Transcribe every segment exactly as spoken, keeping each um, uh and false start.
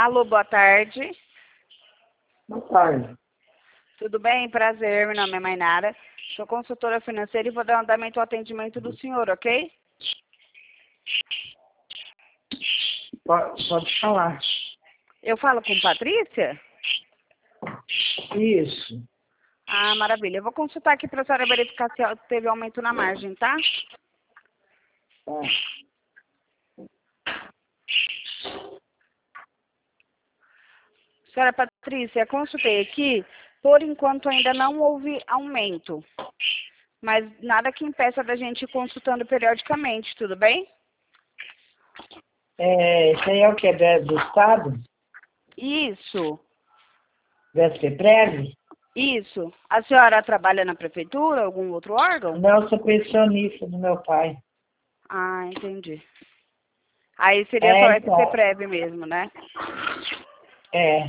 Alô, boa tarde. Boa tarde. Tudo bem? Prazer, meu nome é Mainara. Sou consultora financeira e vou dar um andamento ao atendimento do senhor, ok? Pode, pode falar. Eu falo com Patrícia? Isso. Ah, maravilha. Eu vou consultar aqui para a senhora verificar se teve aumento na margem, tá? Tá. Senhora Patrícia, consultei aqui. Por enquanto ainda não houve aumento. Mas nada que impeça da gente ir consultando periodicamente, tudo bem? É, isso aí é o que? É do Estado? Isso, Deve ser prévio? isso. A senhora trabalha na prefeitura, algum outro órgão? Não, eu sou pensionista do meu pai. Ah, entendi. Aí seria só É, F C então, Prev mesmo, né? é.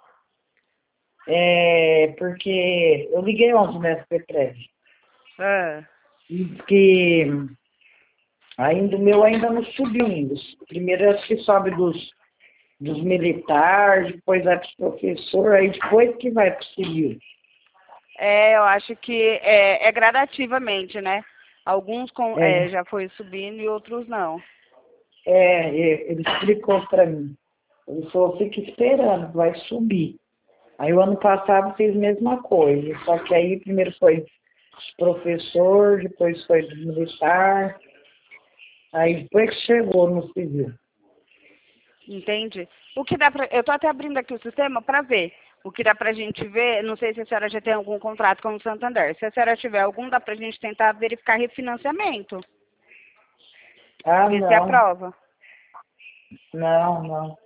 É, porque eu liguei ontem no S P Prévio. Ah, Diz que ainda o meu ainda não subiu ainda. Primeiro acho que sobe dos, dos militares, depois vai para os professores, aí depois que vai para o civil. é, eu acho que é, é gradativamente, né? Alguns com, é, É, já foi subindo e outros não. é, é, ele explicou para mim. Ele falou, fica esperando, vai subir. Aí o ano passado fez a mesma coisa, só que aí primeiro foi professor, depois foi do militar, aí depois que chegou no civil. Entende? O que dá pra, eu tô até abrindo aqui o sistema para ver. O que dá pra gente ver, não sei se a senhora já tem algum contrato com o Santander. Se a senhora tiver algum, dá pra gente tentar verificar refinanciamento. Ah, Ver se não, aprova. não, não,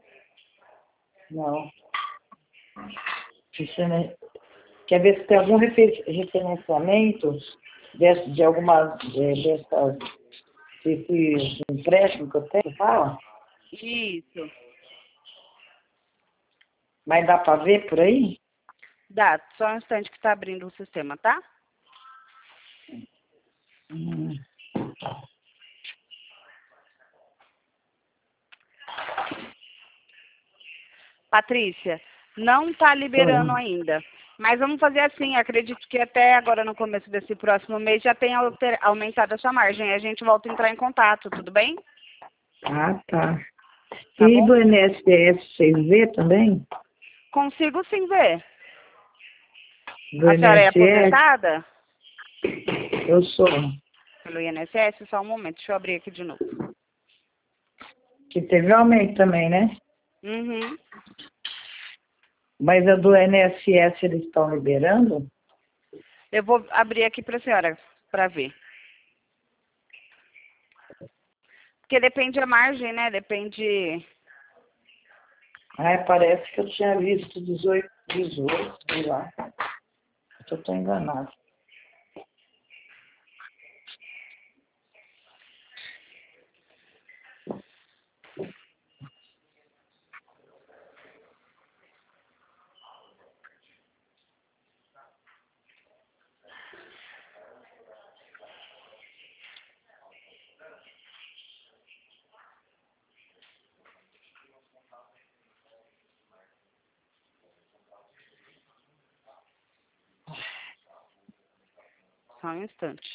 não. Você não- Quer ver se tem algum refer- referenciamento desse, de alguma é, dessas, desses empréstimos que eu tenho, fala? Isso. Mas dá para ver por aí? Dá, só um instante que tá abrindo o sistema, tá? Hum. Patrícia, não está liberando Foi. ainda. Mas vamos fazer assim, acredito que até agora no começo desse próximo mês já tenha alter- aumentado a sua margem. A gente volta a entrar em contato, tudo bem? Ah, tá. Tá E do bom? I N S S vocês vê também? Consigo sim ver. Do A senhora é I N S S? aposentada Eu sou. pelo I N S S? Só um momento, deixa eu abrir aqui de novo. Que teve aumento também, né? Uhum. Mas a do I N S S eles estão liberando? Eu vou abrir aqui para a senhora, para ver. Porque depende da margem, né? Depende... Ah, parece que eu tinha visto dezoito, dezoito, sei lá. Eu estou enganado. Só um instante.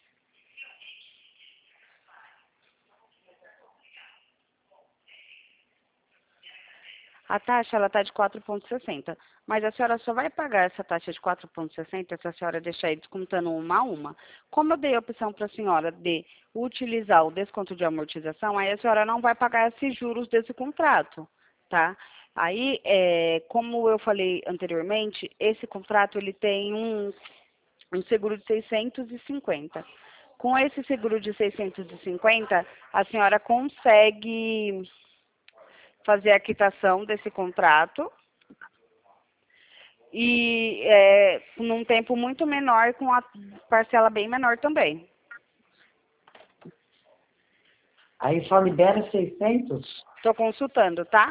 A taxa, ela está de quatro vírgula sessenta. Mas a senhora só vai pagar essa taxa de quatro vírgula sessenta se a senhora deixar aí descontando uma a uma. Como eu dei a opção para a senhora de utilizar o desconto de amortização, aí a senhora não vai pagar esses juros desse contrato, tá? Aí, é, como eu falei anteriormente, esse contrato ele tem um, um seguro de seiscentos e cinquenta. Com esse seguro de seiscentos e cinquenta, a senhora consegue fazer a quitação desse contrato e é, num tempo muito menor, com a parcela bem menor também. Aí só libera seiscentos? Estou consultando, tá?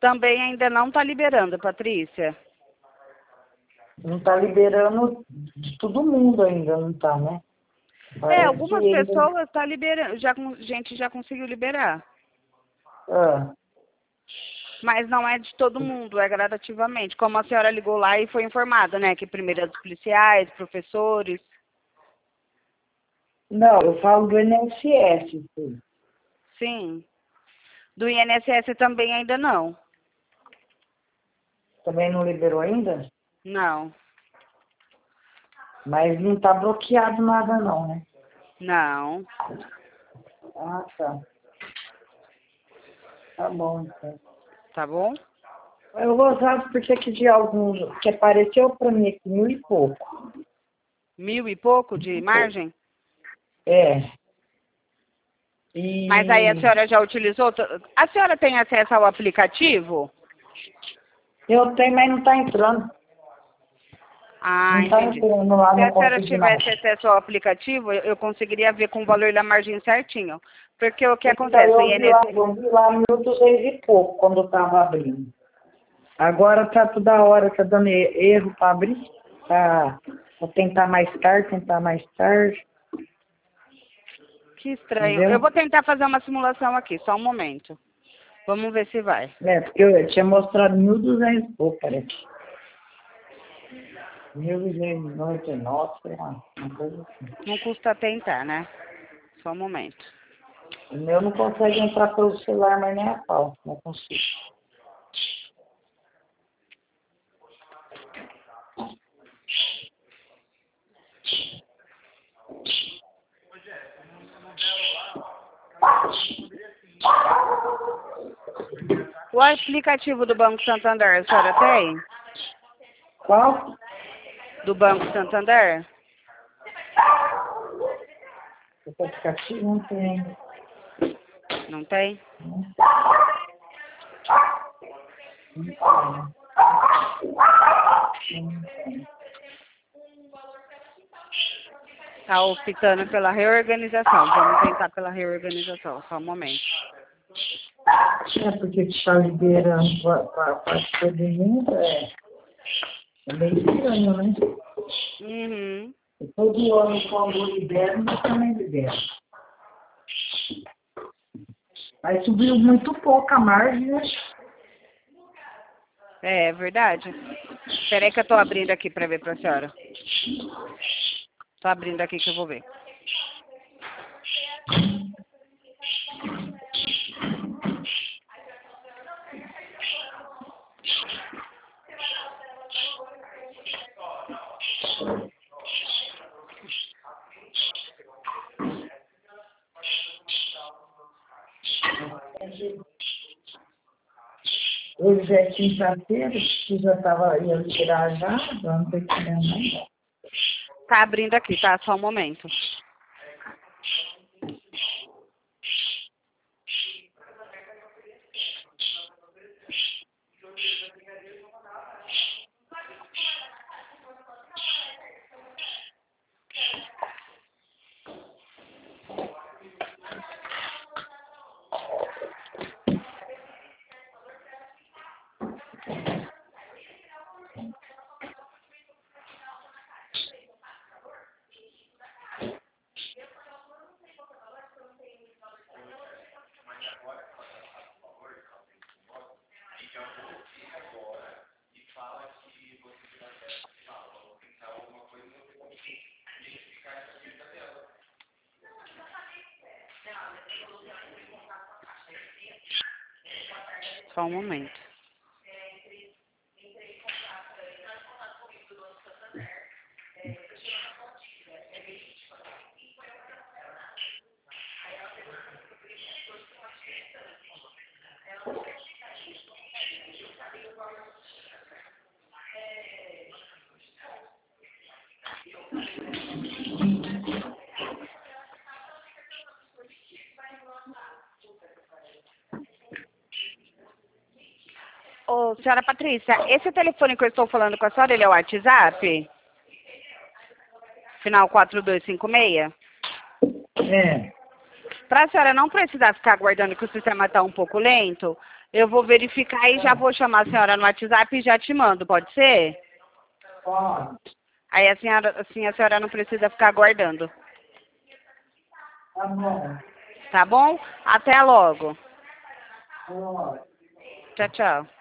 Também ainda não está liberando, Patrícia. Não está liberando de todo mundo ainda, não está, né? Parece É, algumas ainda... pessoas estão tá liberando, já, gente já conseguiu liberar. Ah. Mas não é de todo mundo, é gradativamente. Como a senhora ligou lá e foi informada, né? Que primeiro é dos policiais, professores. Não, eu falo do I N S S. Sim. Sim. Do I N S S também ainda não. Também não liberou ainda? Não. Mas não está bloqueado nada não, né? Não. Ah, tá. Tá bom, então. Tá bom? Eu gostava porque que de alguns, que apareceu para mim aqui mil e pouco. Mil e pouco de margem? É. E... Mas aí a senhora já utilizou? A senhora tem acesso ao aplicativo? Eu tenho, mas não está entrando. Ah, não está entendi. entrando lá Se a no senhora consignado. tivesse acesso ao aplicativo, eu eu conseguiria ver com o valor da margem certinho. Porque o que Então, acontece? O eu vi lá, I N S S... eu vi lá mil e duzentos e pouco quando eu estava abrindo. Agora tá toda hora, tá dando erro para abrir. Tá, vou tentar mais tarde, tentar mais tarde. Que estranho. Entendeu? Eu vou tentar fazer uma simulação aqui, só um momento. Vamos ver se vai. É, porque eu tinha mostrado mil e duzentos e pouco, parece. mil duzentos e noventa e nove, sei lá, uma coisa assim. Não custa tentar, né? Só um momento. O meu não consegue entrar pelo celular, mas nem a pau, não consigo. O aplicativo do Banco Santander, a senhora tem? Qual? Do Banco Santander? Esse aplicativo não tem. Não tem? Não tem. Não tem. Tá optando pela reorganização. Vamos tentar pela reorganização, só um momento. É porque está liberando para todo mundo, é, é meio estranho, né? Uhum. E todo ano, quando libera, nós também libera. Aí subiu muito pouco a margem, né? É, é verdade. Espera aí que eu tô abrindo aqui pra ver pra senhora. Tô abrindo aqui que eu vou ver. Hoje é quinta-feira, que já estava ia tirar já, já não tem que nada. Tá abrindo aqui, tá? Só um momento. Só um momento. Ô, senhora Patrícia, esse telefone que eu estou falando com a senhora, ele é o WhatsApp? Final quatro dois cinco seis? É. Para a senhora não precisar ficar aguardando que o sistema está um pouco lento, eu vou verificar e já vou chamar a senhora no WhatsApp e já te mando, pode ser? Pode. Aí a senhora, assim a senhora não precisa ficar aguardando. Tá bom. Tá bom? Até logo. Pode. Tchau, tchau.